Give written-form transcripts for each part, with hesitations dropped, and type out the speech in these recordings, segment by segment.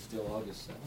Still August 7th.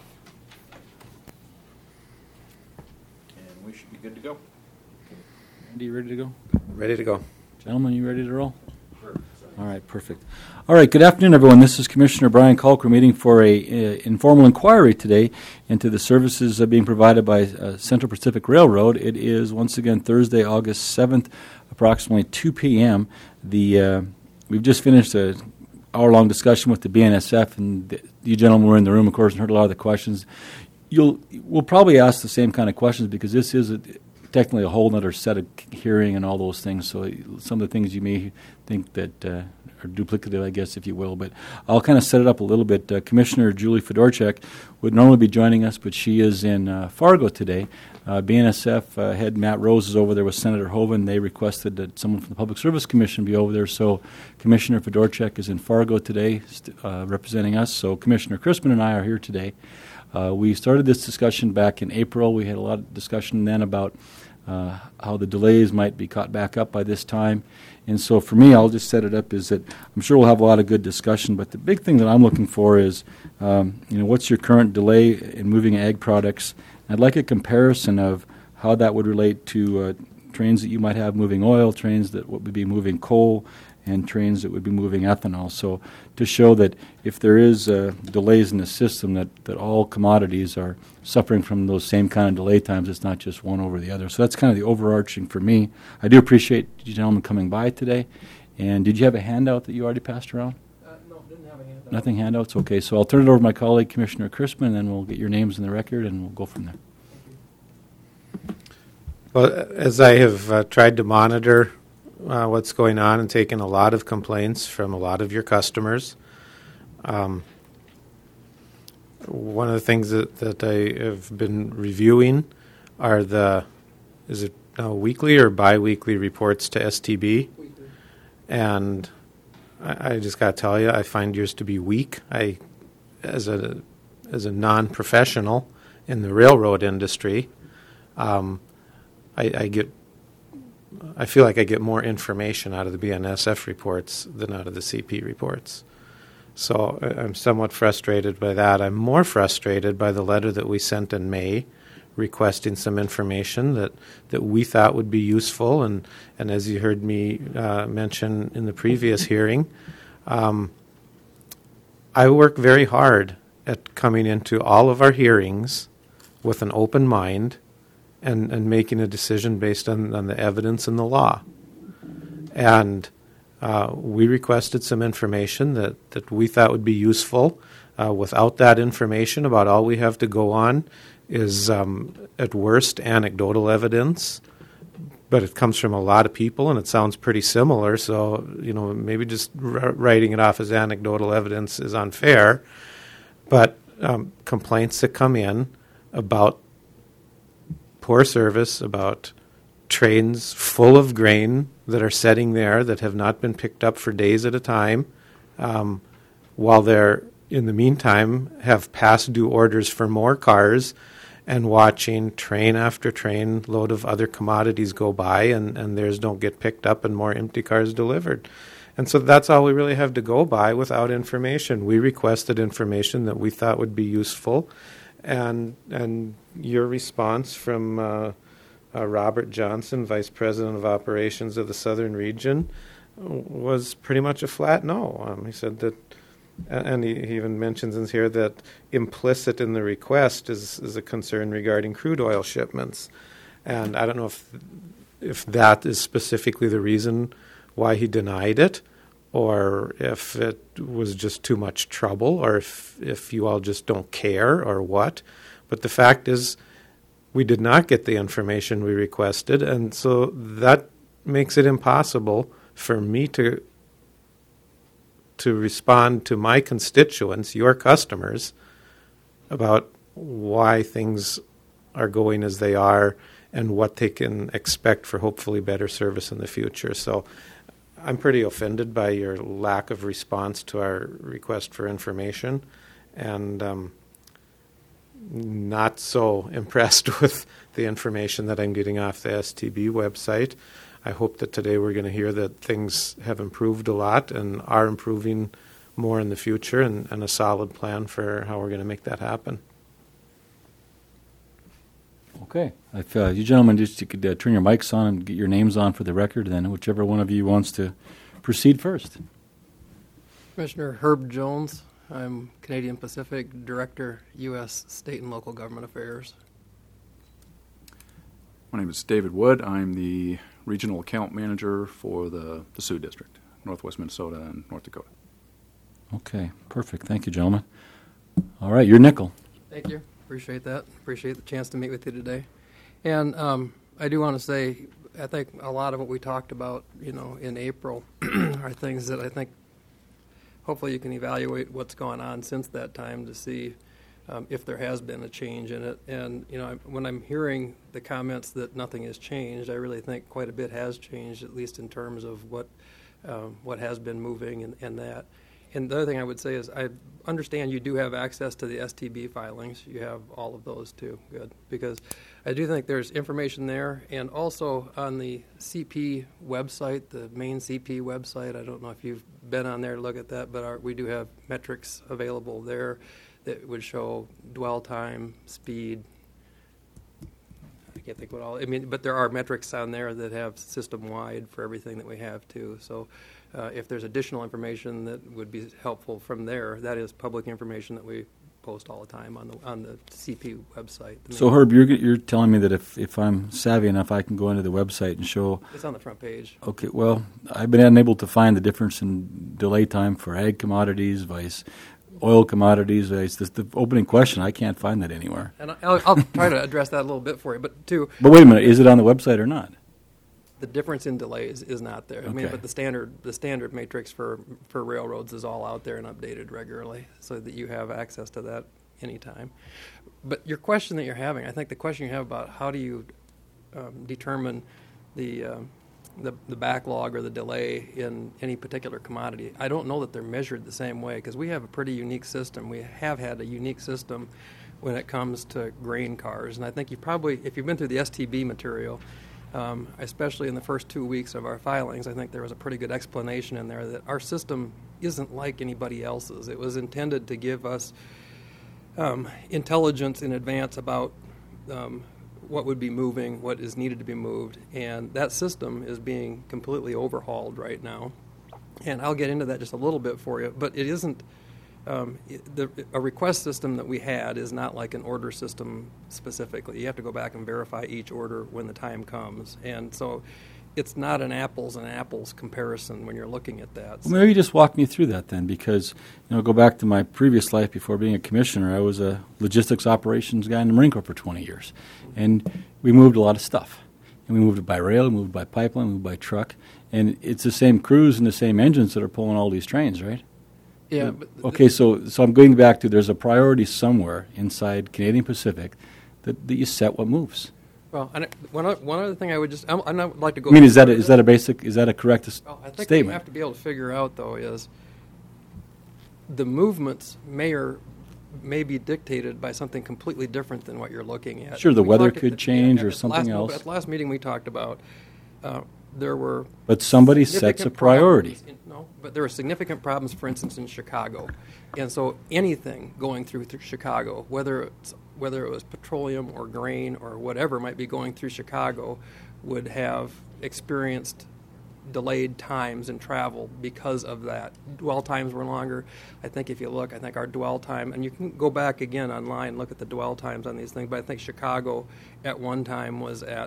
And we should be good to go. Andy, you ready to go? Ready to go. Gentlemen, you ready to roll? Sure. All right, perfect. All right, good afternoon, everyone. This is Commissioner Brian Kalk. We're meeting for a informal inquiry today into the services being provided by Central Pacific Railroad. It is, once again, Thursday, August 7th, approximately 2 p.m. We've just finished an hour-long discussion with the BNSF, and you gentlemen were in the room, of course, and heard a lot of the questions. We'll probably ask the same kind of questions because this is technically a whole other set of hearing and all those things, so some of the things you may think that are duplicative, I guess, if you will. But I'll kind of set it up a little bit. Commissioner Julie Fedorchak would normally be joining us, but she is in Fargo today. BNSF head Matt Rose is over there with Senator Hoeven. They requested that someone from the Public Service Commission be over there, so Commissioner Fedorchak is in Fargo today representing us. So Commissioner Crispin and I are here today. We started this discussion back in April. We had a lot of discussion then about how the delays might be caught back up by this time. And so for me, I'll just set it up is that I'm sure we'll have a lot of good discussion, but the big thing that I'm looking for is, what's your current delay in moving ag products? I'd like a comparison of how that would relate to trains that you might have moving oil, trains that would be moving coal, and trains that would be moving ethanol. So to show that if there is delays in the system, that all commodities are suffering from those same kind of delay times. It's not just one over the other. So that's kind of the overarching for me. I do appreciate you gentlemen coming by today. And did you have a handout that you already passed around? No, didn't have a handout. Nothing handouts? Okay, so I'll turn it over to my colleague, Commissioner Crispin, and then we'll get your names in the record, and we'll go from there. Well, as I have tried to monitor what's going on and taken a lot of complaints from a lot of your customers, one of the things that I have been reviewing are is it now weekly or bi-weekly reports to STB? Weekly. And I just got to tell you, I find yours to be weak. As a non-professional in the railroad industry, I feel like I get more information out of the BNSF reports than out of the CP reports. So I'm somewhat frustrated by that. I'm more frustrated by the letter that we sent in May requesting some information that we thought would be useful. And as you heard me mention in the previous hearing, I work very hard at coming into all of our hearings with an open mind and making a decision based on the evidence and the law. And we requested some information that we thought would be useful. Without that information, about all we have to go on is, at worst, anecdotal evidence. But it comes from a lot of people, and it sounds pretty similar. So, maybe just writing it off as anecdotal evidence is unfair. But complaints that come in about poor service, about trains full of grain that are sitting there that have not been picked up for days at a time, while they're, in the meantime, have past due orders for more cars and watching train after train load of other commodities go by and theirs don't get picked up and more empty cars delivered. And so that's all we really have to go by without information. We requested information that we thought would be useful, and your response from Robert Johnson, Vice President of Operations of the Southern Region, was pretty much a flat no. He said that, and he even mentions in here that implicit in the request is a concern regarding crude oil shipments. And I don't know if that is specifically the reason why he denied it, or if it was just too much trouble, or if you all just don't care, or what. But the fact is, we did not get the information we requested, and so that makes it impossible for me to respond to my constituents, your customers, about why things are going as they are and what they can expect for hopefully better service in the future. So I'm pretty offended by your lack of response to our request for information, and not so impressed with the information that I'm getting off the STB website. I hope that today we're going to hear that things have improved a lot and are improving more in the future and a solid plan for how we're going to make that happen. Okay. If you gentlemen you could turn your mics on and get your names on for the record, then whichever one of you wants to proceed first. Commissioner Herb Jones. I'm Canadian Pacific Director, U.S. State and Local Government Affairs. My name is David Wood. I'm the Regional Account Manager for the Sioux District, Northwest Minnesota and North Dakota. Okay, perfect. Thank you, gentlemen. All right, you're Nickel. Thank you. Appreciate that. Appreciate the chance to meet with you today. And I do want to say, I think a lot of what we talked about, in April are things that I think hopefully you can evaluate what's gone on since that time to see if there has been a change in it. And, when I'm hearing the comments that nothing has changed, I really think quite a bit has changed, at least in terms of what has been moving and that. And the other thing I would say is I understand you do have access to the STB filings. You have all of those too. Good. Because I do think there's information there. And also on the CP website, the main CP website, I don't know if you've been on there to look at that, but we do have metrics available there that would show dwell time, speed. I can't think what all. But there are metrics on there that have system-wide for everything that we have too. So if there's additional information that would be helpful from there, that is public information that we post all the time on the CP website. So Herb, you're telling me that if I'm savvy enough, I can go into the website and show. It's on the front page. Okay. Well, I've been unable to find the difference in delay time for ag commodities, vice oil commodities. The opening question, I can't find that anywhere. And I'll try to address that a little bit for you. But wait a minute, is it on the website or not? The difference in delays is not there. Okay. But the standard matrix for railroads is all out there and updated regularly, so that you have access to that anytime. But your question that you're having, I think the question you have about how do you determine the backlog or the delay in any particular commodity, I don't know that they're measured the same way, because we have a pretty unique system. We have had a unique system when it comes to grain cars, and I think if you've been through the STB material, especially in the first 2 weeks of our filings, I think there was a pretty good explanation in there that our system isn't like anybody else's. It was intended to give us intelligence in advance about what would be moving, what is needed to be moved, and that system is being completely overhauled right now. And I'll get into that just a little bit for you, but it isn't a request system that we had is not like an order system specifically. You have to go back and verify each order when the time comes, and so it's not an apples and apples comparison when you're looking at that. Well, maybe just walk me through that then, because go back to my previous life before being a commissioner. I was a logistics operations guy in the Marine Corps for 20 years, and we moved a lot of stuff. And we moved it by rail, we moved by pipeline, we moved by truck, and it's the same crews and the same engines that are pulling all these trains, right? Yeah. Okay, so I'm going back to there's a priority somewhere inside Canadian Pacific that you set what moves. Well, and one other thing I would just I would like to go. I mean, is that a correct I think statement? what you have to be able to figure out though is the movements may be dictated by something completely different than what you're looking at. Sure, the We weather talked could change or something else. At the last meeting we talked about there were. But somebody sets a priority. But there were significant problems, for instance, in Chicago, and so anything going through Chicago, whether it was petroleum or grain or whatever might be going through Chicago, would have experienced delayed times in travel because of that. Dwell times were longer. I think if you look, our dwell time, and you can go back again online and look at the dwell times on these things, but I think Chicago at one time was at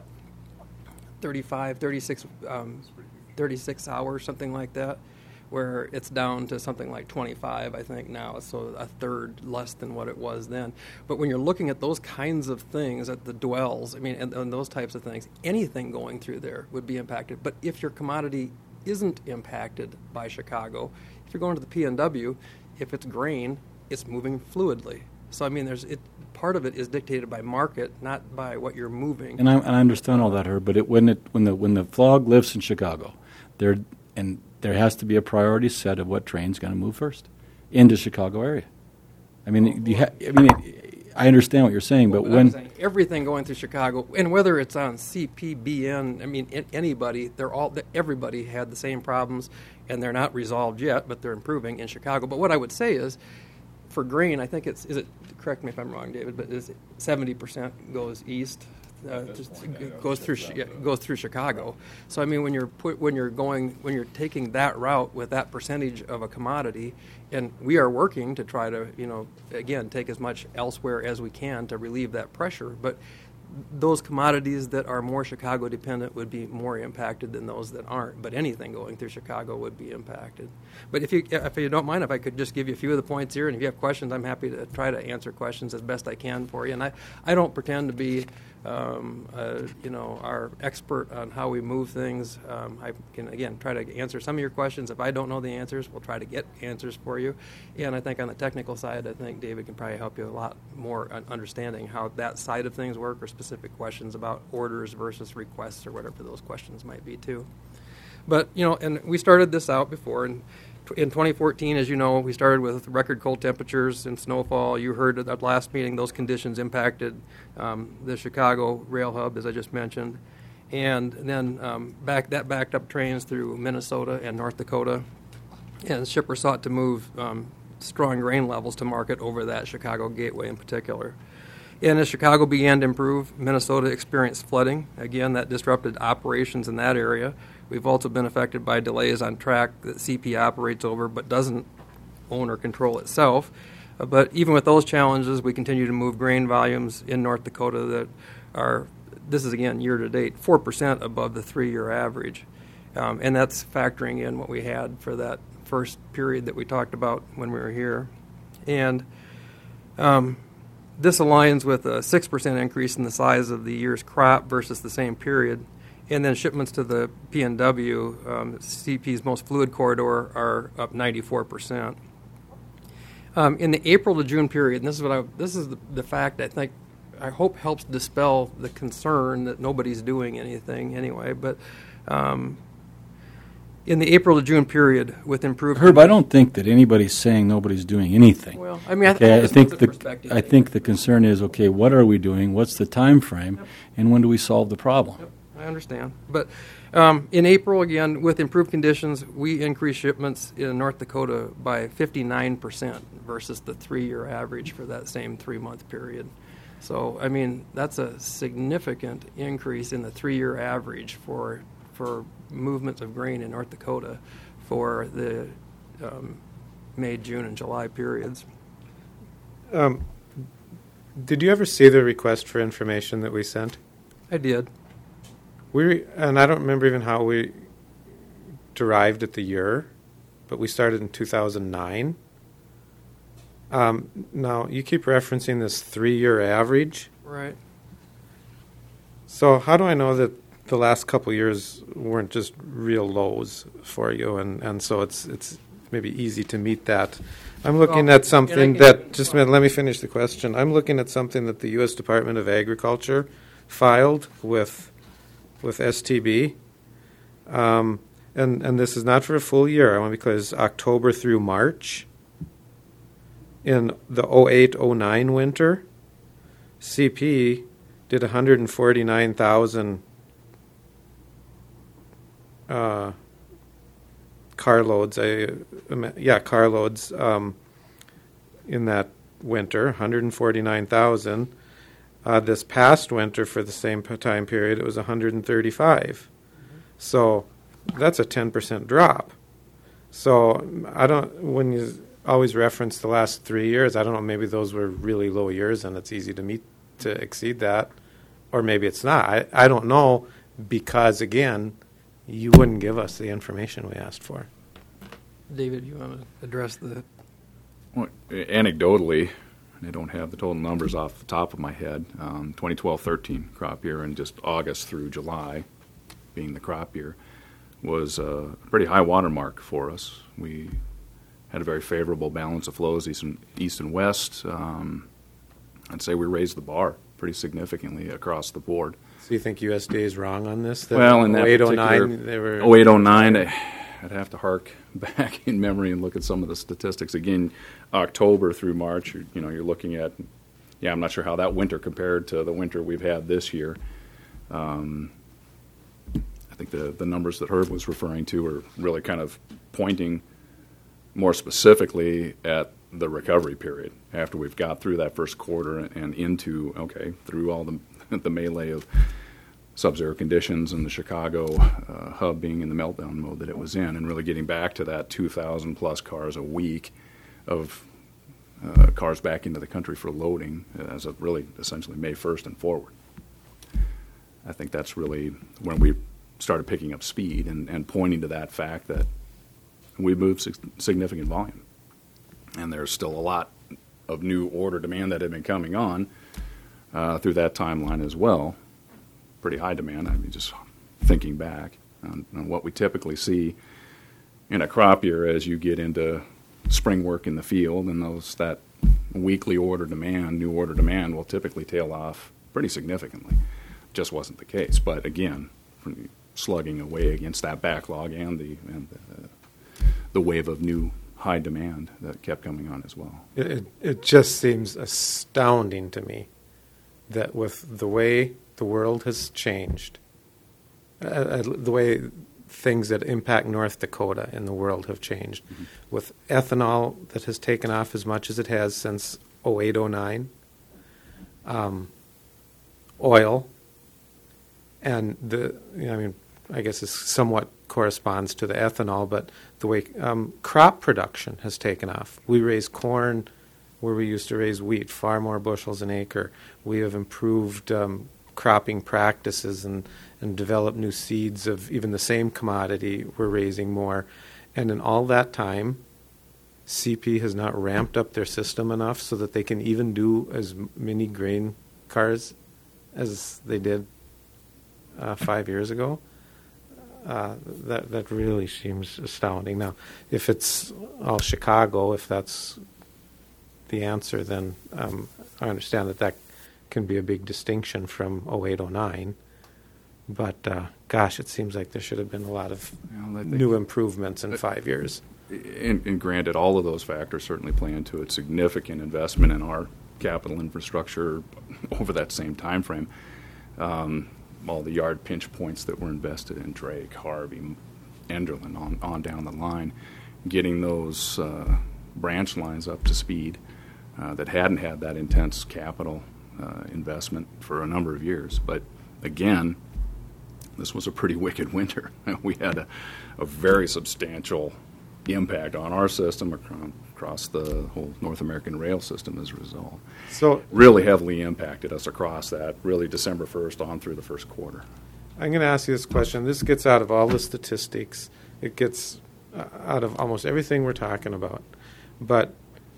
36 hours, something like that, where it's down to something like 25, I think, now, so a third less than what it was then. But when you're looking at those kinds of things, at the dwells, and those types of things, anything going through there would be impacted. But if your commodity isn't impacted by Chicago, if you're going to the PNW, if it's grain, it's moving fluidly. So, part of it is dictated by market, not by what you're moving. And I understand all that, Herb, but when the fog lifts in Chicago, there has to be a priority set of what train's going to move first into Chicago area. I understand what you're saying, but Well, I'm saying everything going through Chicago, and whether it's on CPBN, I mean, anybody, everybody had the same problems, and they're not resolved yet, but they're improving in Chicago. But what I would say is, for grain, I think correct me if I'm wrong, David, but is it 70% goes east, goes through Chicago. So I mean, when you're taking that route with that percentage of a commodity, and we are working to try to, again, take as much elsewhere as we can to relieve that pressure, but those commodities that are more Chicago dependent would be more impacted than those that aren't. But anything going through Chicago would be impacted. But if you don't mind, if I could just give you a few of the points here, and if you have questions, I'm happy to try to answer questions as best I can for you. And I don't pretend to be our expert on how we move things. I can, again, try to answer some of your questions. If I don't know the answers, we'll try to get answers for you. And I think on the technical side, I think David can probably help you a lot more on understanding how that side of things work, or specific questions about orders versus requests or whatever those questions might be too. But, and we started this out before, and in 2014, as you know, we started with record cold temperatures and snowfall. You heard at that last meeting those conditions impacted the Chicago rail hub, as I just mentioned. And then backed up trains through Minnesota and North Dakota. And shippers sought to move strong grain levels to market over that Chicago gateway in particular. And as Chicago began to improve, Minnesota experienced flooding. Again, that disrupted operations in that area. We've also been affected by delays on track that CP operates over but doesn't own or control itself. But even with those challenges, we continue to move grain volumes in North Dakota that are, this is again year to date, 4% above the 3-year average. And that's factoring in what we had for that first period that we talked about when we were here. And this aligns with a 6% increase in the size of the year's crop versus the same period. And then shipments to the PNW, CP's most fluid corridor, are up 94%. In the April to June period, and this is the fact I hope helps dispel the concern that nobody's doing anything anyway. But in the April to June period, with improved Herb, I don't think that anybody's saying nobody's doing anything. Well, I mean, I think the concern is, okay, what are we doing? What's the time frame, and when do we solve the problem? Yep. I understand. But in April, again, with improved conditions, we increased shipments in North Dakota by 59% versus the 3-year average for that same 3-month period. So, I mean, that's a significant increase in the 3-year average for movements of grain in North Dakota for the May, June, and July periods. Did you ever see the request for information that we sent? I did. And I don't remember even how we derived at the year, but we started in 2009. Now, you keep referencing this 3-year average. Right. So how do I know that the last couple of years weren't just real lows for you, and so it's maybe easy to meet that? I'm looking at something that, just a minute, let me finish the question. I'm looking at something that the U.S. Department of Agriculture filed with STB, and this is not for a full year. I want because October through March in the 08-09 winter, CP did 149,000 carloads. Carloads in that winter, 149,000. This past winter, for the same time period, it was 135. Mm-hmm. So that's a 10% drop. So when you always reference the last 3 years, I don't know, maybe those were really low years and it's easy to exceed that, or maybe it's not. I don't know, because again, you wouldn't give us the information we asked for. David, you want to address the... Well, anecdotally, I don't have the total numbers off the top of my head. 2012-13 crop year, and just August through July being the crop year, was a pretty high watermark for us. We had a very favorable balance of flows, east and west. I'd say we raised the bar pretty significantly across the board. So you think USDA is wrong on this? Well, in that 08-09, they were 08-09, I'd have to hark back in memory and look at some of the statistics. Again, October through March, you're looking at yeah, I'm not sure how that winter compared to the winter we've had this year. I think the numbers that Herb was referring to are really kind of pointing more specifically at the recovery period after we've got through that first quarter and into, through all the melee of sub-zero conditions and the Chicago hub being in the meltdown mode that it was in, and really getting back to that 2,000 plus cars a week of cars back into the country for loading as of really essentially May 1st and forward. I think that's really when we started picking up speed and pointing to that fact that we moved significant volume. And there's still a lot of new order demand that had been coming on through that timeline as well. Pretty high demand. I mean, just thinking back on what we typically see in a crop year as you get into spring work in the field, and that weekly order demand, new order demand, will typically tail off pretty significantly. Just wasn't the case. But again, slugging away against that backlog and the wave of new high demand that kept coming on as well. It just seems astounding to me that with the way the world has changed, the way things that impact North Dakota in the world have changed, with ethanol that has taken off as much as it has since 08, 09, oil, and I guess this somewhat corresponds to the ethanol, but the way crop production has taken off. We raise corn where we used to raise wheat, far more bushels an acre. We have improved cropping practices and developed new seeds of even the same commodity. We're raising more. And in all that time, CP has not ramped up their system enough so that they can even do as many grain cars as they did 5 years ago. That really seems astounding. Now, if it's all Chicago, if that's the answer, then I understand that can be a big distinction from 08, 09. But, gosh, it seems like there should have been a lot of new improvements in 5 years. And granted, all of those factors certainly play into it. Significant investment in our capital infrastructure over that same time frame. All the yard pinch points that were invested in Drake, Harvey, Enderlin, on down the line, getting those branch lines up to speed that hadn't had that intense capital investment for a number of years. But again, this was a pretty wicked winter. We had a very substantial impact on our system across the whole North American rail system as a result. So really heavily impacted us across that, really December 1st on through the first quarter. I'm going to ask you this question. This gets out of all the statistics. It gets out of almost everything we're talking about. But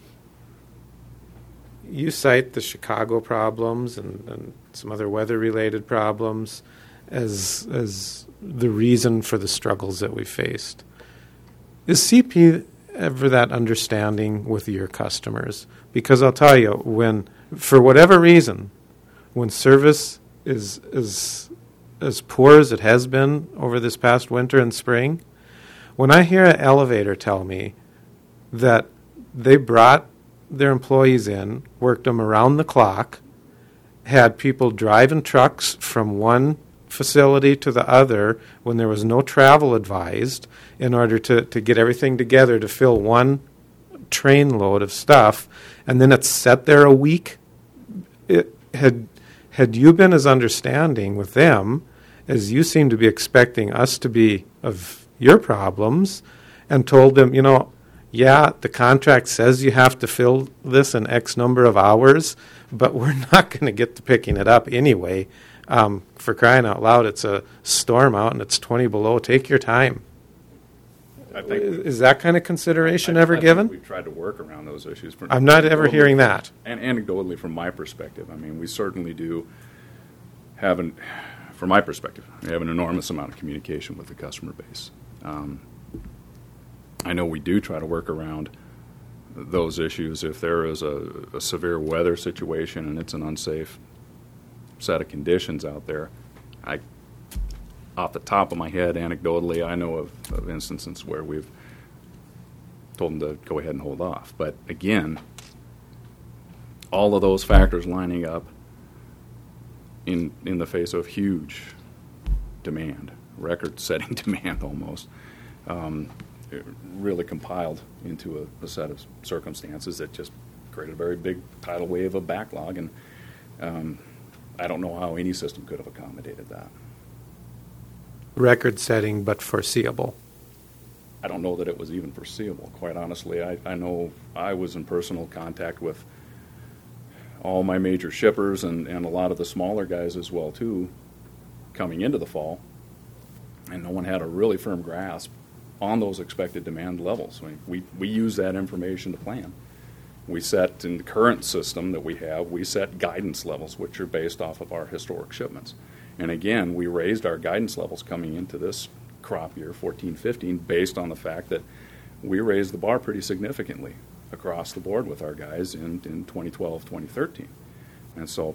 you cite the Chicago problems and some other weather-related problems as the reason for the struggles that we faced. Is CP ever that understanding with your customers? Because I'll tell you, when, for whatever reason, when service is as poor as it has been over this past winter and spring, when I hear an elevator tell me that they brought their employees in, worked them around the clock, had people driving trucks from one facility to the other when there was no travel advised in order to get everything together to fill one train load of stuff, and then it's sat there a week. Had you been as understanding with them as you seem to be expecting us to be of your problems, and told them, yeah, the contract says you have to fill this in X number of hours, but we're not going to get to picking it up anyway. For crying out loud, it's a storm out and it's 20 below. Take your time. I think is that kind of consideration ever given? We've tried to work around those issues. I'm not ever hearing that. And anecdotally, from my perspective, I mean, we certainly do have from my perspective, we have an enormous amount of communication with the customer base. I know we do try to work around those issues. If there is a severe weather situation and it's an unsafe set of conditions out there, off the top of my head, anecdotally, I know of instances where we've told them to go ahead and hold off. But again, all of those factors lining up in the face of huge demand, record-setting demand almost, it really compiled into a set of circumstances that just created a very big tidal wave of backlog, and I don't know how any system could have accommodated that. Record-setting, but foreseeable. I don't know that it was even foreseeable, quite honestly. I know I was in personal contact with all my major shippers and a lot of the smaller guys as well, too, coming into the fall, and no one had a really firm grasp on those expected demand levels. I mean, we use that information to plan. We set, in the current system that we have, we set guidance levels, which are based off of our historic shipments. And again, we raised our guidance levels coming into this crop year, 14-15, based on the fact that we raised the bar pretty significantly across the board with our guys in 2012, 2013. And so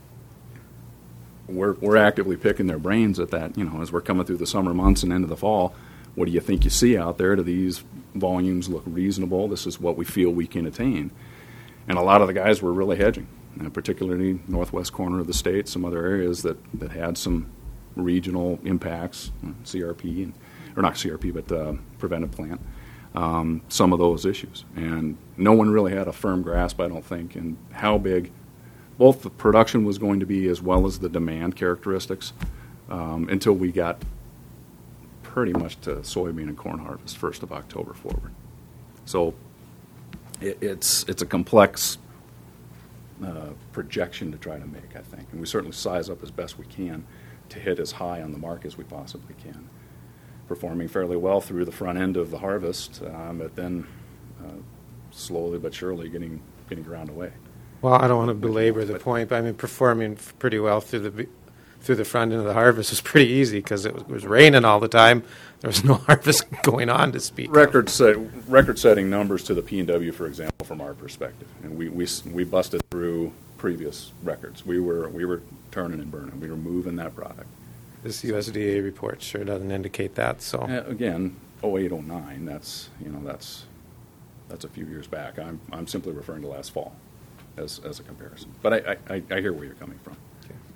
we're actively picking their brains at that, as we're coming through the summer months and into the fall. What do you think you see out there? Do these volumes look reasonable? This is what we feel we can attain. And a lot of the guys were really hedging, particularly northwest corner of the state, some other areas that had some regional impacts, CRP, or not CRP, but preventive plant, some of those issues. And no one really had a firm grasp, I don't think, in how big both the production was going to be as well as the demand characteristics until we got pretty much to soybean and corn harvest 1st of October forward. So it's a complex projection to try to make, I think. And we certainly size up as best we can to hit as high on the mark as we possibly can. Performing fairly well through the front end of the harvest, but then slowly but surely getting ground away. Well, I don't want to belabor the point, but I mean, performing pretty well through the front end of the harvest was pretty easy because it was raining all the time. There was no harvest going on to speak of. Record-setting numbers to the P&W, for example, from our perspective, and we busted through previous records. We were turning and burning. We were moving that product. This USDA report sure doesn't indicate that. So again, 08, 09. That's a few years back. I'm simply referring to last fall as a comparison. But I hear where you're coming from.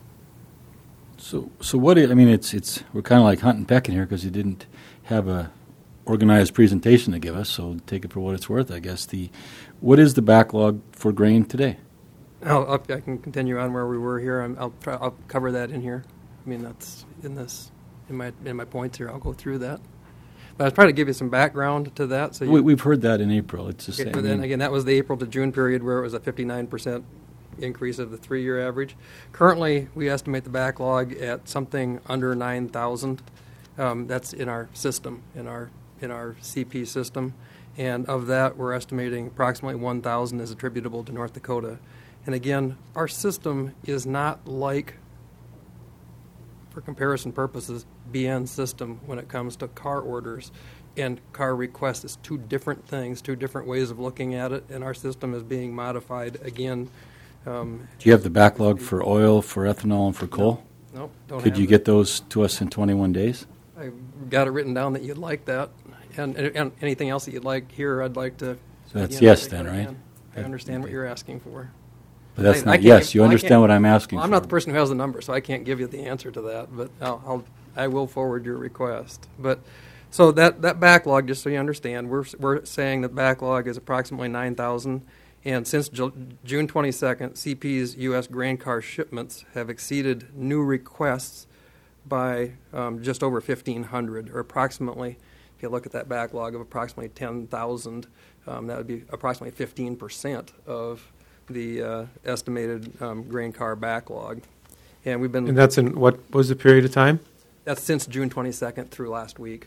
So what? It's we're kind of like hunting pecking here because you didn't have a organized presentation to give us. So take it for what it's worth, I guess. What is the backlog for grain today? I can continue on where we were here. I'll cover that in here. I mean, that's in my points here. I'll go through that. But I was trying to give you some background to that. So we've heard that in April. It's the same. But then again, that was the April to June period where it was a 59% increase of the 3-year average. Currently, we estimate the backlog at something under 9,000. That's in our system, in our CP system, and of that, we're estimating approximately 1,000 is attributable to North Dakota. And again, our system is not like, for comparison purposes, BN's system when it comes to car orders and car requests. It's two different things, two different ways of looking at it, and our system is being modified again. Do you have the backlog for oil, for ethanol, and for coal? No, don't Could have you it. get those to us in 21 days? I've got it written down that you'd like that, and anything else that you'd like here, I'd like to. So that's again, yes take then, that right? again. I understand what you're asking for. But that's I not can't yes. give- You well, I understand can't- what I'm asking Well, I'm for. not the person who has the number, so I can't give you the answer to that. But I will forward your request. But so that backlog, just so you understand, we're saying that backlog is approximately 9,000, and since June 22nd, CP's U.S. grain car shipments have exceeded new requests by just over 1,500, or approximately. If you look at that backlog of approximately 10,000, that would be approximately 15% of the estimated grain car backlog. And we've been. And that's in what was the period of time? That's since June 22nd through last week.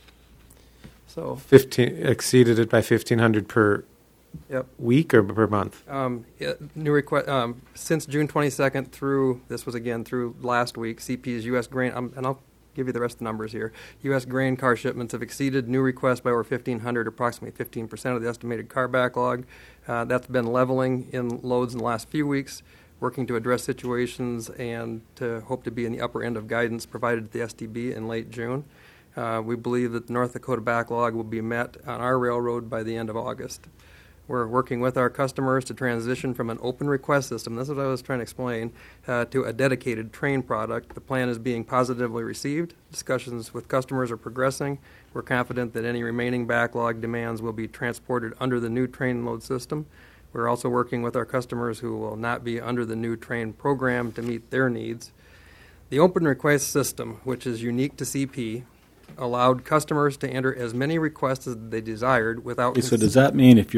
So 15 exceeded it by 1,500 per Yep. week or per month? New request since June 22nd through this was again through last week. CP's U.S. grain, and I'll give you the rest of the numbers here. U.S. grain car shipments have exceeded new requests by over 1,500, approximately 15% of the estimated car backlog. That's been leveling in loads in the last few weeks, working to address situations and to hope to be in the upper end of guidance provided to the STB in late June. We believe that the North Dakota backlog will be met on our railroad by the end of August. We're working with our customers to transition from an open request system, that's what I was trying to explain, to a dedicated train product. The plan is being positively received. Discussions with customers are progressing. We're confident that any remaining backlog demands will be transported under the new train load system. We're also working with our customers who will not be under the new train program to meet their needs. The open request system, which is unique to CP, allowed customers to enter as many requests as they desired without... Okay, so does that mean if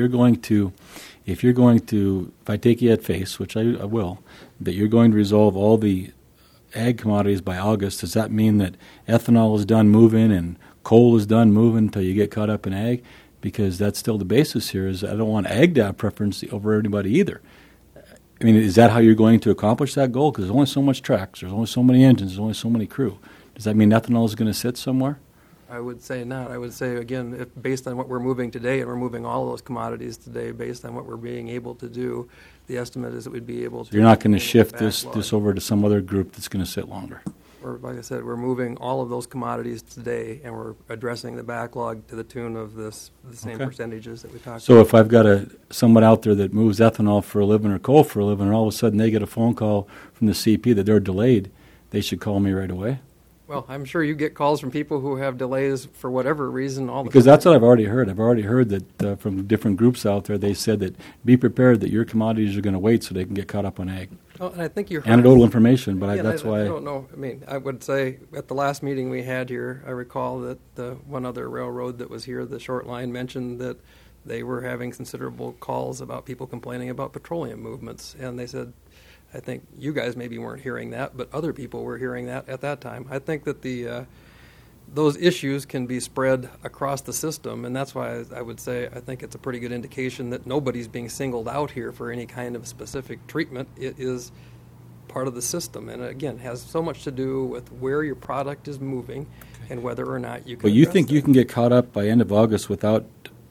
I take you at face, which I will, that you're going to resolve all the ag commodities by August, does that mean that ethanol is done moving and coal is done moving until you get caught up in ag? Because that's still the basis here, is I don't want ag to have preference over anybody either. I mean, is that how you're going to accomplish that goal? Because there's only so much tracks, there's only so many engines, there's only so many crew. Does that mean ethanol is going to sit somewhere? I would say not. I would say, again, if based on what we're moving today, and we're moving all of those commodities today based on what we're being able to do, the estimate is that we'd be able to... You're not going to shift this over to some other group that's going to sit longer. Or, like I said, we're moving all of those commodities today, and we're addressing the backlog to the tune of the same percentages that we talked about. So if I've got someone out there that moves ethanol for a living or coal for a living, and all of a sudden they get a phone call from the CP that they're delayed, they should call me right away? Well, I'm sure you get calls from people who have delays for whatever reason all the time. Because that's what I've already heard. I've already heard that from different groups out there, they said that be prepared that your commodities are going to wait so they can get caught up on ag. Well, and I think you're anecdotal information, but yeah, that's why... I don't know. I mean, I would say at the last meeting we had here, I recall that the one other railroad that was here, the short line, mentioned that they were having considerable calls about people complaining about petroleum movements. And they said, I think you guys maybe weren't hearing that, but other people were hearing that at that time. I think that those issues can be spread across the system, and that's why I would say I think it's a pretty good indication that nobody's being singled out here for any kind of specific treatment. It is part of the system, and again, has so much to do with where your product is moving and whether or not you can... But you think you can get caught up by end of August without...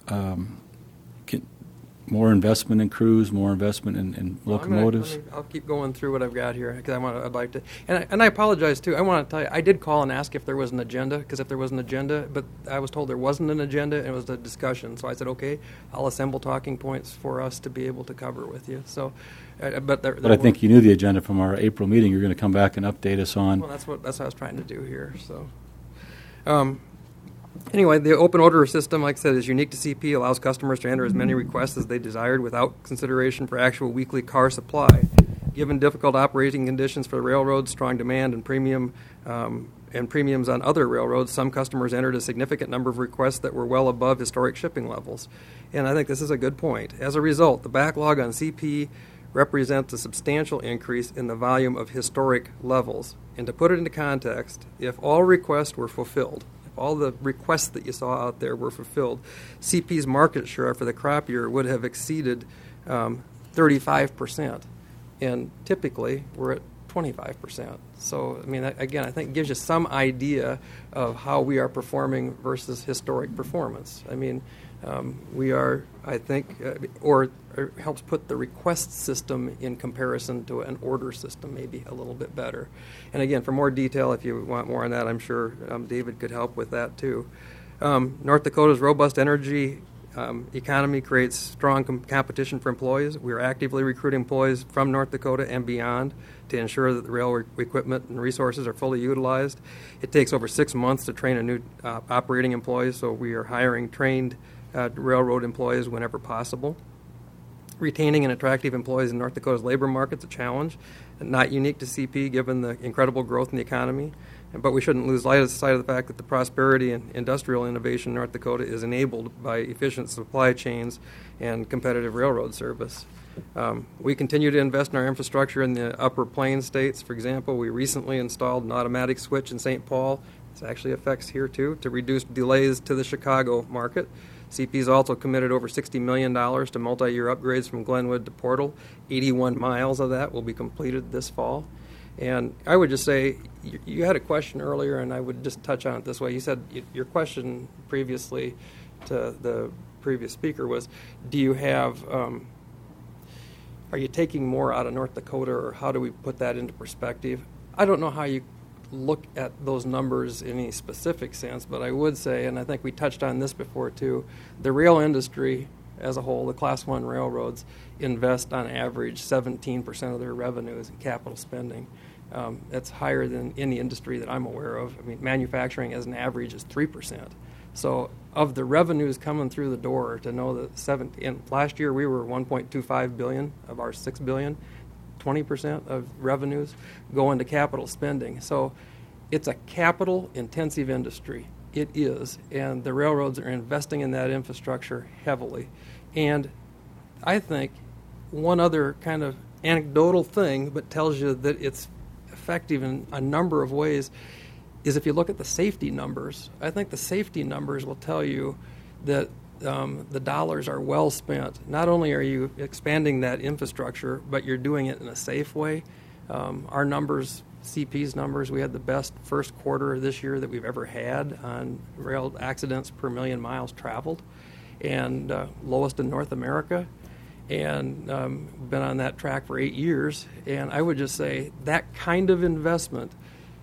more investment in crews, more investment in locomotives. I'll keep going through what I've got here because I'd like to, and I apologize too. I want to tell you, I did call and ask if there was an agenda, because if there was an agenda, but I was told there wasn't an agenda and it was a discussion. So I said, okay, I'll assemble talking points for us to be able to cover with you. So, but I think you knew the agenda from our April meeting. You're going to come back and update us on. Well, that's what I was trying to do here. So. Anyway, the open order system, like I said, is unique to CP, allows customers to enter as many requests as they desired without consideration for actual weekly car supply. Given difficult operating conditions for the railroads, strong demand and premiums on other railroads, some customers entered a significant number of requests that were well above historic shipping levels. And I think this is a good point. As a result, the backlog on CP represents a substantial increase in the volume of historic levels. And to put it into context, if all requests were fulfilled, all the requests that you saw out there were fulfilled, CP's market share for the crop year would have exceeded 35%. And typically, we're at 25%. So, I mean, again, I think it gives you some idea of how we are performing versus historic performance. I mean, we are, I think, or helps put the request system in comparison to an order system maybe a little bit better. And again, for more detail, if you want more on that, I'm sure David could help with that too. North Dakota's robust energy economy creates strong competition for employees. We are actively recruiting employees from North Dakota and beyond to ensure that the rail equipment and resources are fully utilized. It takes over 6 months to train a new operating employee, so we are hiring trained railroad employees whenever possible. Retaining and attractive employees in North Dakota's labor market is a challenge, not unique to CP given the incredible growth in the economy. But we shouldn't lose sight of the fact that the prosperity and industrial innovation in North Dakota is enabled by efficient supply chains and competitive railroad service. We continue to invest in our infrastructure in the upper plains states. For example, we recently installed an automatic switch in St. Paul. This actually affects here too, to reduce delays to the Chicago market. CP has also committed over $60 million to multi-year upgrades from Glenwood to Portal. 81 miles of that will be completed this fall. And I would just say, you had a question earlier, and I would just touch on it this way. You said your question previously to the previous speaker was, do you have, are you taking more out of North Dakota, or how do we put that into perspective? I don't know how you look at those numbers in any specific sense, but I would say, and I think we touched on this before too, the rail industry as a whole, the Class 1 railroads invest on average 17% of their revenues in capital spending. That's higher than any industry that I'm aware of. I mean, manufacturing as an average is 3%. So of the revenues coming through the door, to know that last year we were $1.25 billion of our $6 billion, 20% of revenues go into capital spending. So it's a capital-intensive industry. It is, and the railroads are investing in that infrastructure heavily. And I think one other kind of anecdotal thing, but tells you that it's effective in a number of ways, is if you look at the safety numbers. I think the safety numbers will tell you that the dollars are well spent. Not only are you expanding that infrastructure, but you're doing it in a safe way. Our numbers, CP's numbers, we had the best first quarter this year that we've ever had on rail accidents per million miles traveled, and lowest in North America. And been on that track for 8 years. And I would just say that kind of investment,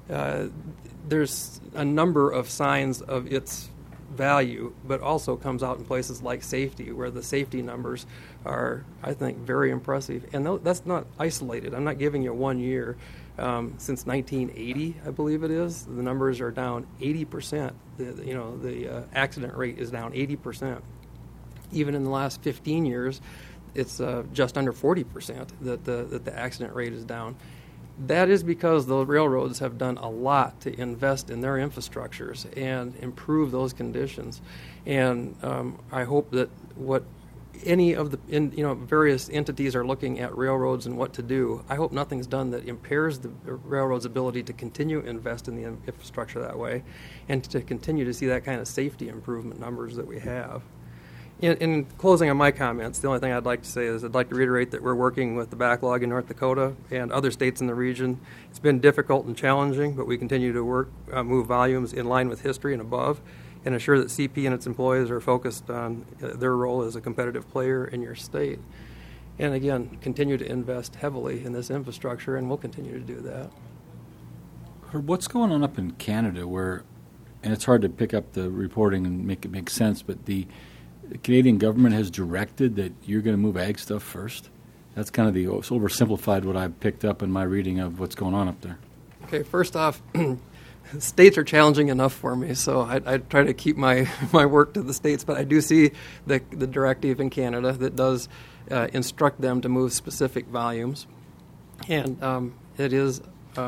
there's a number of signs of its value, but also comes out in places like safety, where the safety numbers are, I think, very impressive. And that's not isolated. I'm not giving you 1 year. Since 1980, I believe it is, the numbers are down 80%. The accident rate is down 80%. Even in the last 15 years, it's just under 40% that the accident rate is down. That is because the railroads have done a lot to invest in their infrastructures and improve those conditions. And I hope that what any of the various entities are looking at railroads and what to do, I hope nothing's done that impairs the railroad's ability to continue to invest in the infrastructure that way and to continue to see that kind of safety improvement numbers that we have. In closing on my comments, the only thing I'd like to say is I'd like to reiterate that we're working with the backlog in North Dakota and other states in the region. It's been difficult and challenging, but we continue to move volumes in line with history and above, and assure that CP and its employees are focused on their role as a competitive player in your state. And again, continue to invest heavily in this infrastructure, and we'll continue to do that. Herb, what's going on up in Canada where, and it's hard to pick up the reporting and make it make sense, but the Canadian government has directed that you're going to move ag stuff first? That's kind of the oversimplified what I've picked up in my reading of what's going on up there. Okay, first off, states are challenging enough for me, so I try to keep my work to the states, but I do see the directive in Canada that does instruct them to move specific volumes. And it is,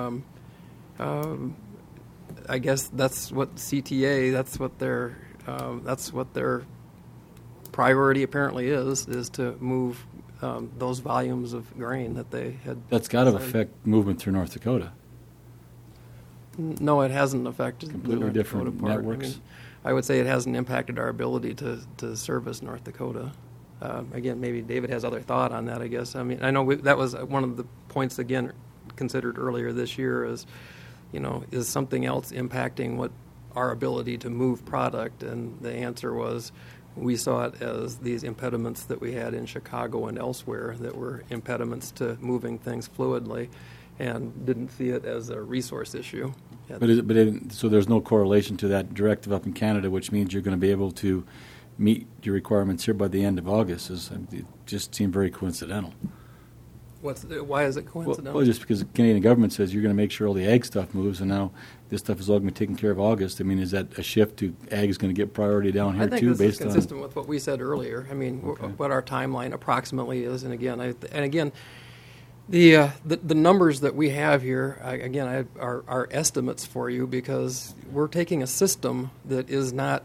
I guess that's what CTA, that's what their priority apparently is to move those volumes of grain that they had. That's got to affect movement through North Dakota. No, it hasn't affected completely the North different Dakota part. networks. I would say it hasn't impacted our ability to service North Dakota. Again, maybe David has other thought on that, I guess. I mean, I know that was one of the points, again, considered earlier this year is something else impacting what our ability to move product? And the answer was we saw it as these impediments that we had in Chicago and elsewhere that were impediments to moving things fluidly, and didn't see it as a resource issue. So there's no correlation to that directive up in Canada, which means you're going to be able to meet your requirements here by the end of August. It just seemed very coincidental. Why is it coincidental? Well, just because the Canadian government says you're going to make sure all the ag stuff moves, and now this stuff is all going to be taken care of August. I mean, is that a shift to ag is going to get priority down here too? I think this is consistent with what we said earlier. I mean, what our timeline approximately is, and again, the numbers that we have here, are estimates for you because we're taking a system that is not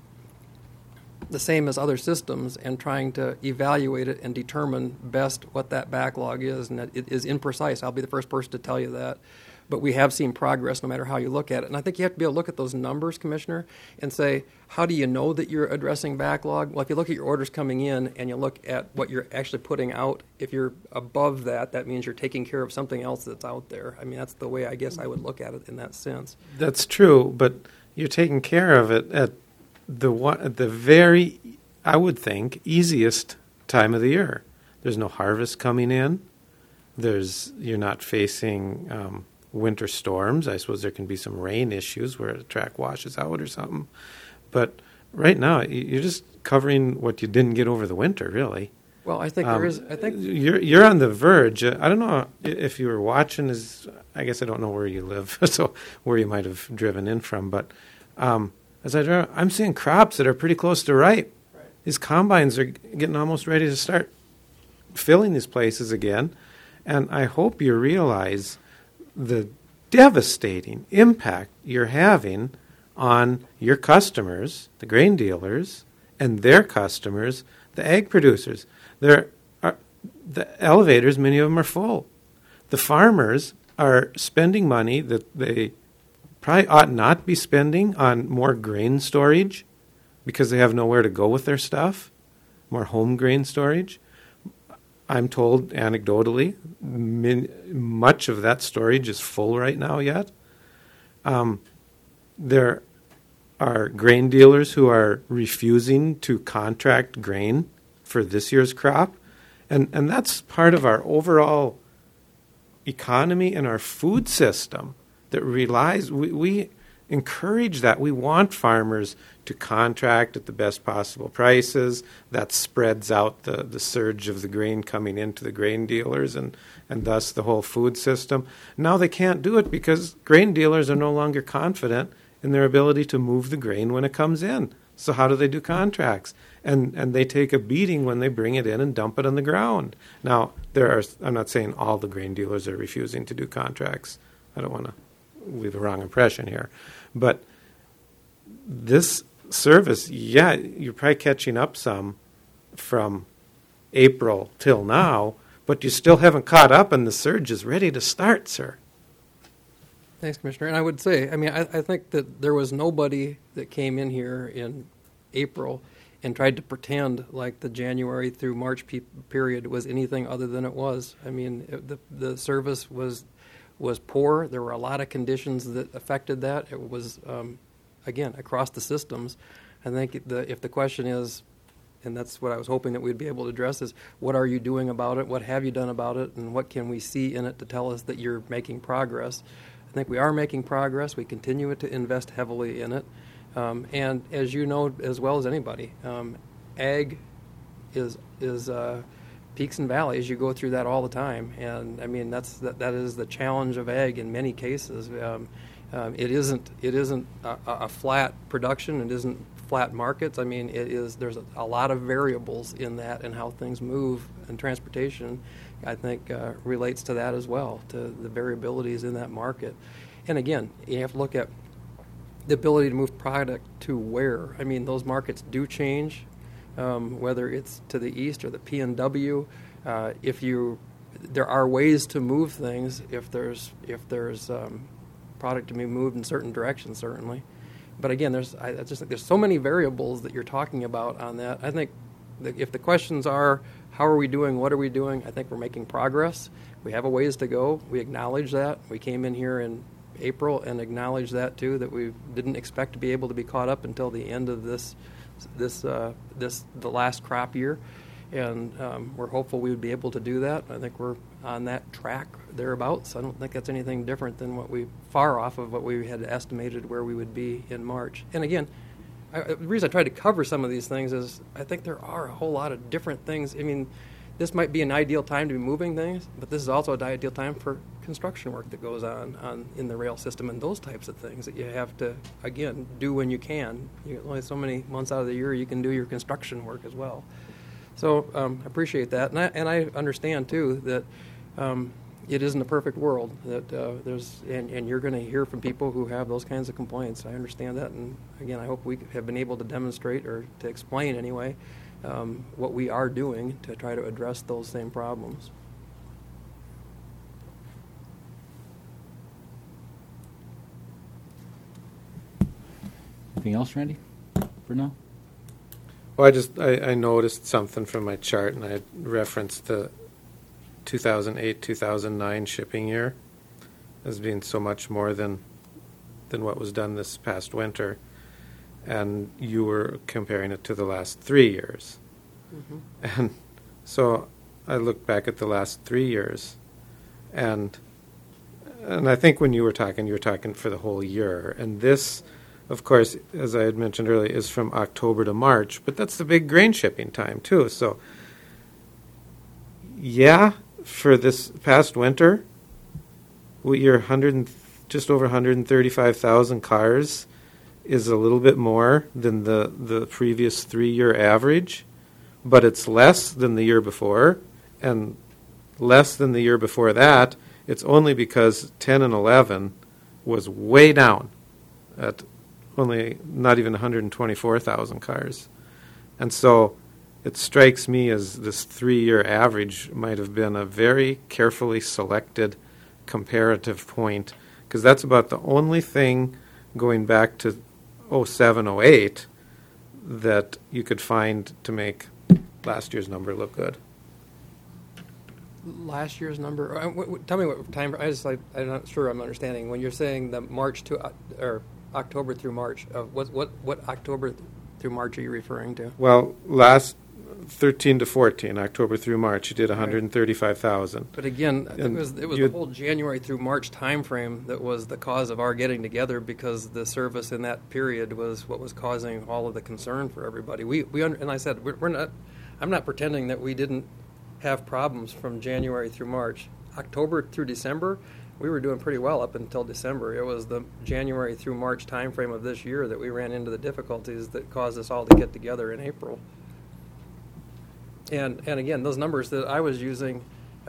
the same as other systems and trying to evaluate it and determine best what that backlog is, and that it is imprecise. I'll be the first person to tell you that. But we have seen progress no matter how you look at it. And I think you have to be able to look at those numbers, Commissioner, and say, how do you know that you're addressing backlog? Well, if you look at your orders coming in and you look at what you're actually putting out, if you're above that, that means you're taking care of something else that's out there. I mean, that's the way I guess I would look at it in that sense. That's true, but you're taking care of it at the very, I would think, easiest time of the year. There's no harvest coming in. You're not facing winter storms. I suppose there can be some rain issues where a track washes out or something. But right now you're just covering what you didn't get over the winter, really. Well, I think there is. I think you're on the verge. I don't know if you were watching. I guess I don't know where you live, so where you might have driven in from. But as I drive, I'm seeing crops that are pretty close to ripe. Right. These combines are getting almost ready to start filling these places again, and I hope you realize the devastating impact you're having on your customers, the grain dealers, and their customers, the ag producers. The elevators, many of them are full. The farmers are spending money that they probably ought not be spending on more grain storage because they have nowhere to go with their stuff, more home grain storage. I'm told anecdotally, much of that storage is full right now yet. There are grain dealers who are refusing to contract grain for this year's crop. And that's part of our overall economy and our food system that relies, we encourage that. We want farmers to contract at the best possible prices. That spreads out the surge of the grain coming into the grain dealers and thus the whole food system. Now they can't do it because grain dealers are no longer confident in their ability to move the grain when it comes in. So how do they do contracts? And they take a beating when they bring it in and dump it on the ground. Now, I'm not saying all the grain dealers are refusing to do contracts. I don't want to leave a wrong impression here. But this service, yeah, you're probably catching up some from April till now, but you still haven't caught up and the surge is ready to start, sir. Thanks, Commissioner. And I would say, I think that there was nobody that came in here in April and tried to pretend like the January through March period was anything other than it was. The service was poor. There were a lot of conditions that affected that. It was, again, across the systems. I think if the question is, and that's what I was hoping that we'd be able to address, is what are you doing about it? What have you done about it? And what can we see in it to tell us that you're making progress? I think we are making progress. We continue to invest heavily in it. And as you know as well as anybody, ag is peaks and valleys. You go through that all the time. And, that is the challenge of ag in many cases. It isn't a flat production. It isn't flat markets. There's a lot of variables in that and how things move, and transportation, I think, relates to that as well, to the variabilities in that market. And again, you have to look at the ability to move product to where. Those markets do change, whether it's to the east or the PNW. There are ways to move things if there's product to be moved in certain directions, certainly. But again, I just think there's so many variables that you're talking about on that. I think that if the questions are, how are we doing, what are we doing, I think we're making progress. We have a ways to go. We acknowledge that. We came in here in April and acknowledged that too, that we didn't expect to be able to be caught up until the end of the last crop year. And we're hopeful we would be able to do that. I think we're on that track thereabouts. I don't think that's anything different than far off of what we had estimated where we would be in March. And again, the reason I tried to cover some of these things is I think there are a whole lot of different things. This might be an ideal time to be moving things, but this is also an ideal time for construction work that goes on in the rail system and those types of things that you have to, again, do when you can. Only so many months out of the year you can do your construction work as well. So I appreciate that, and I understand too that it isn't a perfect world. That and you're going to hear from people who have those kinds of complaints. I understand that, and again, I hope we have been able to demonstrate or to explain anyway what we are doing to try to address those same problems. Anything else, Randy, for now? Well, I noticed something from my chart, and I referenced the 2008-2009 shipping year as being so much more than what was done this past winter, and you were comparing it to the last 3 years. Mm-hmm. And so I looked back at the last 3 years, and I think when you were talking for the whole year, and this of course, as I had mentioned earlier, is from October to March, but that's the big grain shipping time too. So, yeah, for this past winter, your just over 135,000 cars is a little bit more than the previous 3-year average, but it's less than the year before, and less than the year before that. It's only because 10 and 11 was way down at only not even 124,000 cars. And so it strikes me as this 3-year average might have been a very carefully selected comparative point, because that's about the only thing going back to 07, 08 that you could find to make last year's number look good. Last year's number. Tell me what time. I'm not sure I'm understanding when you're saying the March to or October through March. What October through March are you referring to? Well, last 13 to 14, October through March, you did 135,000. But again, it was the whole January through March time frame that was the cause of our getting together, because the service in that period was what was causing all of the concern for everybody. And I said we're not. I'm not pretending that we didn't have problems from January through March. October through December, we were doing pretty well up until December. It was the January through March time frame of this year that we ran into the difficulties that caused us all to get together in April. And again, those numbers that I was using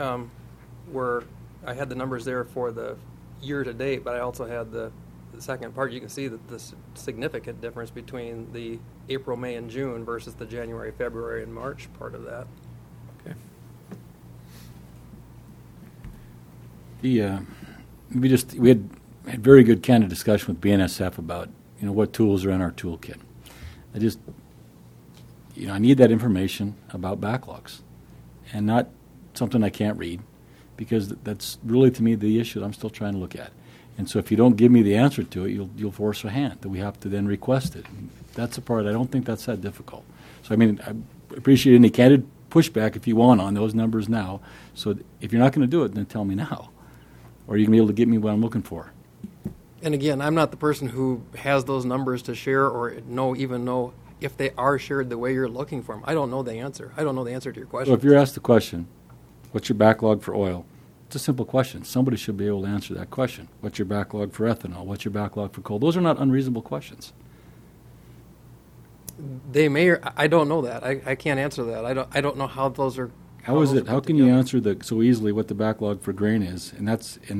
I had the numbers there for the year to date, but I also had the second part. You can see that the significant difference between the April, May, and June versus the January, February, and March part of that. Okay. We had very good candid discussion with BNSF about what tools are in our toolkit. I need that information about backlogs, and not something I can't read, because that's really, to me, the issue that I'm still trying to look at. And so if you don't give me the answer to it, you'll force a hand that we have to then request it. And that's the part. I don't think that's that difficult. So I appreciate any candid pushback if you want on those numbers now. So if you're not going to do it, then tell me now, or you can be able to get me what I'm looking for. And again, I'm not the person who has those numbers to share or even know if they are shared the way you're looking for them. I don't know the answer. I don't know the answer to your question. So if you're asked the question, what's your backlog for oil? It's a simple question. Somebody should be able to answer that question. What's your backlog for ethanol? What's your backlog for coal? Those are not unreasonable questions. They may. I don't know that. I can't answer that. I don't know how those are. How is it? How can you answer so easily what the backlog for grain is? And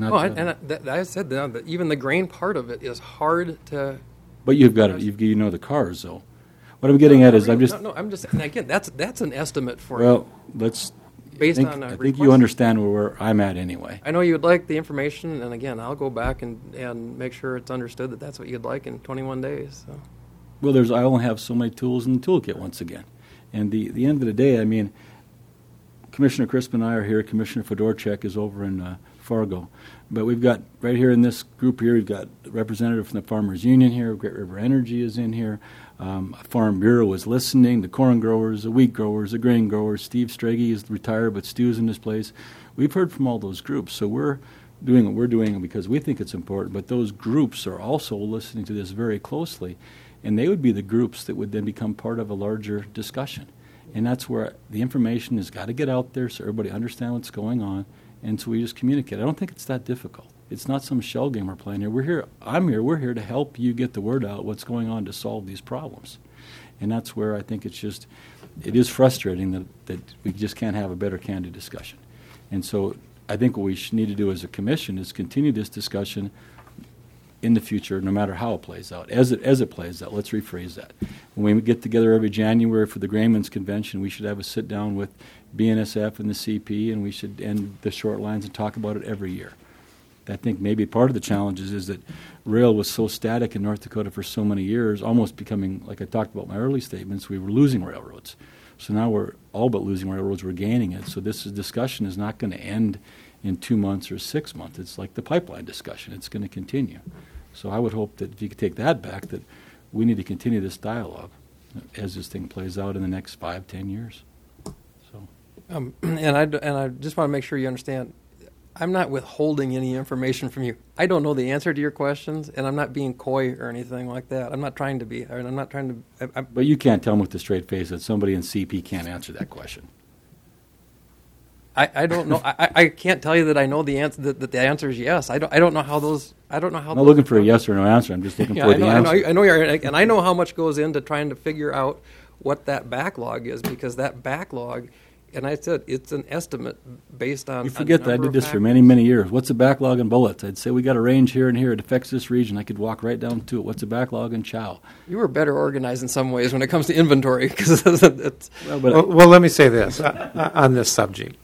I said that even the grain part of it is hard to. But you've got it. You know the cars, though. What I'm getting at is I'm just. I'm just. And again, that's an estimate for. Well, let's. Based I on a think you understand where I'm at anyway. I know you'd like the information, and again, I'll go back and make sure it's understood that that's what you'd like in 21 days. So. Well, I only have so many tools in the toolkit once again, and the end of the day, Commissioner Crisp and I are here. Commissioner Fedorchak is over in Fargo, but we've got right here in this group here, we've got a representative from the Farmers Union here. Great River Energy is in here. Farm Bureau is listening. The corn growers, the wheat growers, the grain growers. Steve Strage is retired, but Stu's in this place. We've heard from all those groups, so we're doing what we're doing because we think it's important. But those groups are also listening to this very closely, and they would be the groups that would then become part of a larger discussion. And that's where the information has got to get out there so everybody understands what's going on, and so we just communicate. I don't think it's that difficult. It's not some shell game we're playing here. We're here to help you get the word out what's going on to solve these problems. And that's where I think it is frustrating that we just can't have a better candid discussion. And so I think what we need to do as a commission is continue this discussion in the future, no matter how it plays out. As it plays out, let's rephrase that. When we get together every January for the Grainmen's Convention, we should have a sit-down with BNSF and the CP, and we should end the short lines and talk about it every year. I think maybe part of the challenge is that rail was so static in North Dakota for so many years, almost becoming, like I talked about in my early statements, we were losing railroads. So now we're all but losing railroads, we're gaining it. So this discussion is not going to end in 2 months or 6 months. It's like the pipeline discussion. It's going to continue. So I would hope that if you could take that back, that we need to continue this dialogue as this thing plays out in the next 5-10 years. So, and I just want to make sure you understand. I'm not withholding any information from you. I don't know the answer to your questions, and I'm not being coy or anything like that. I'm not trying to be. I'm not trying to. But you can't tell them with a straight face that somebody in CP can't answer that question. I don't know. I can't tell you that I know the answer. That the answer is yes. I don't know how those. I don't know how. I'm not looking for a yes or no answer. I'm just looking for the answer. I know you're, and I know how much goes into trying to figure out what that backlog is, because that backlog, and I said it's an estimate based on. You forget that I did this for many, many years. What's the backlog in bullets? I'd say we got a range here and here. It affects this region. I could walk right down to it. What's the backlog in chow? You were better organized in some ways when it comes to inventory, because it's. Well, let me say this on this subject.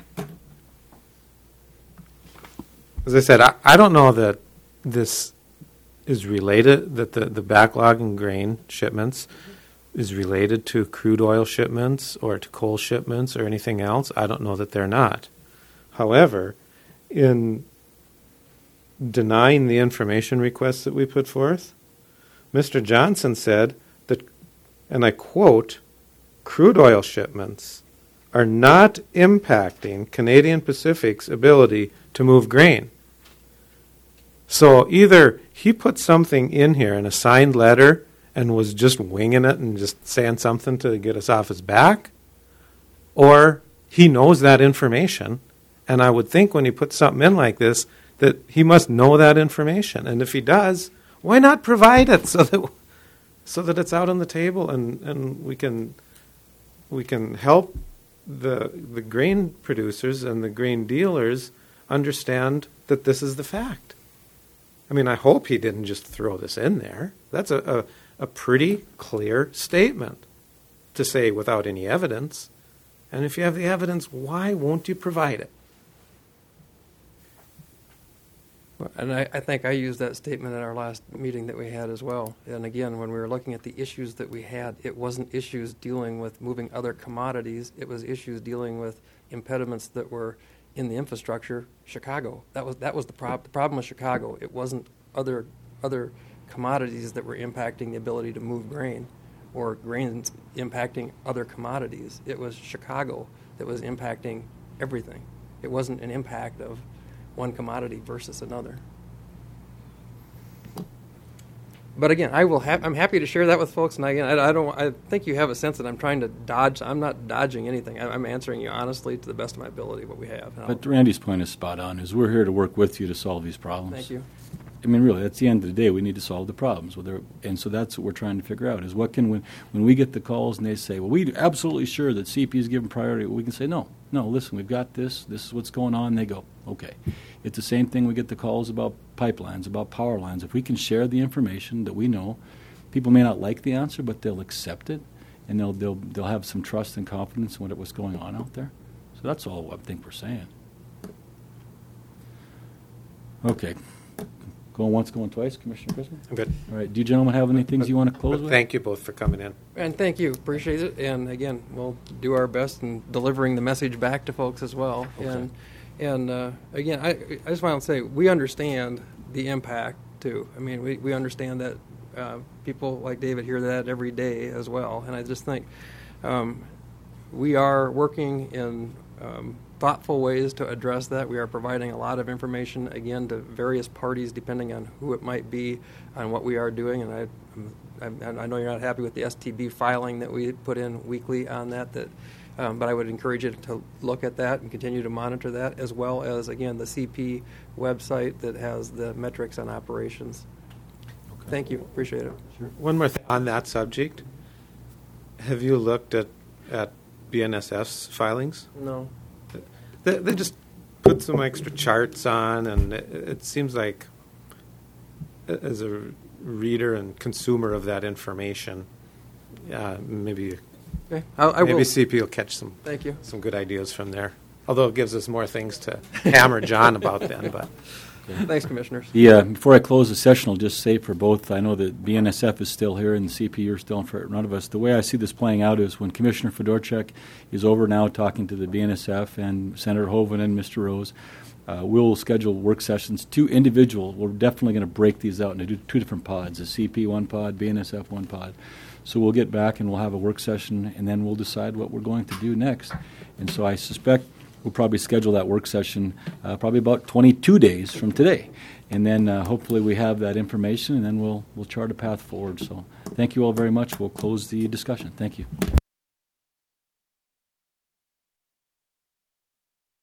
As I said, I don't know that this is related, that the backlog in grain shipments is related to crude oil shipments or to coal shipments or anything else. I don't know that they're not. However, in denying the information requests that we put forth, Mr. Johnson said that, and I quote, crude oil shipments are not impacting Canadian Pacific's ability to move grain. So either he put something in here in a signed letter and was just winging it and just saying something to get us off his back, or he knows that information, and I would think when he puts something in like this that he must know that information. And if he does, why not provide it so that it's out on the table and we can help the grain producers and the grain dealers understand that this is the fact. I mean, I hope he didn't just throw this in there. That's a pretty clear statement to say without any evidence. And if you have the evidence, why won't you provide it? And I think I used that statement at our last meeting that we had as well. And again, when we were looking at the issues that we had, it wasn't issues dealing with moving other commodities. It was issues dealing with impediments that were in the infrastructure. Chicago. That was the problem. The problem was Chicago. It wasn't other commodities that were impacting the ability to move grain, or grains impacting other commodities. It was Chicago that was impacting everything. It wasn't an impact of one commodity versus another. But again, I'm happy to share that with folks. And again, I think you have a sense that I'm trying to dodge. I'm not dodging anything. I'm answering you honestly to the best of my ability what we have. But Randy's point is spot on. Is we're here to work with you to solve these problems. Thank you. I mean, really, at the end of the day, we need to solve the problems. And so that's what we're trying to figure out, is what can, when we get the calls and they say, well, we're absolutely sure that CP is given priority, we can say, no, listen, we've got this is what's going on. And they go, okay. It's the same thing we get the calls about pipelines, about power lines. If we can share the information that we know, people may not like the answer, but they'll accept it, and they'll have some trust and confidence in what's going on out there. So that's all I think we're saying. Okay. Going once, going twice, Commissioner Chrisman? I'm good. All right. Do you gentlemen have any things you want to close with? Thank you both for coming in. And thank you. Appreciate it. And again, we'll do our best in delivering the message back to folks as well. Okay. And again, I just want to say we understand the impact too. I mean, we understand that people like David hear that every day as well. And I just think we are working in thoughtful ways to address that. We are providing a lot of information, again, to various parties, depending on who it might be, on what we are doing. And I know you're not happy with the STB filing that we put in weekly on that, but I would encourage you to look at that and continue to monitor that, as well as, again, the CP website that has the metrics on operations. Okay. Thank you. Appreciate it. Sure. One more thing on that subject. Have you looked at BNSF's filings? No. They just put some extra charts on, and it seems like, as a reader and consumer of that information, maybe Okay. I will. CP will catch some. Thank you. Some good ideas from there. Although it gives us more things to hammer John about then. But Thanks, Commissioners. Yeah, before I close the session, I'll just say for both, I know that BNSF is still here and the CP are still in front of us. The way I see this playing out is when Commissioner Fedorchak is over now talking to the BNSF and Senator Hoven and Mr. Rose, we'll schedule work sessions, 2 individual. We're definitely going to break these out into 2 different pods, the CP one pod, BNSF one pod. So we'll get back and we'll have a work session, and then we'll decide what we're going to do next. And so I suspect we'll probably schedule that work session probably about 22 days from today. And then hopefully we have that information, and then we'll chart a path forward. So thank you all very much. We'll close the discussion. Thank you.